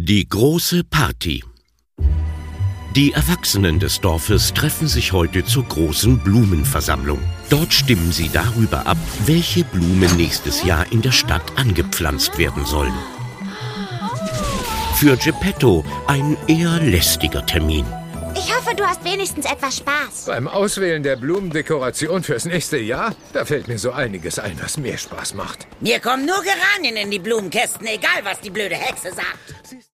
Die große Party. Die Erwachsenen des Dorfes treffen sich heute zur großen Blumenversammlung. Dort stimmen sie darüber ab, welche Blumen nächstes Jahr in der Stadt angepflanzt werden sollen. Für Geppetto ein eher lästiger Termin. Ich hoffe, du hast wenigstens etwas Spaß. Beim Auswählen der Blumendekoration fürs nächste Jahr, da fällt mir so einiges ein, was mehr Spaß macht. Mir kommen nur Geranien in die Blumenkästen, egal was die blöde Hexe sagt.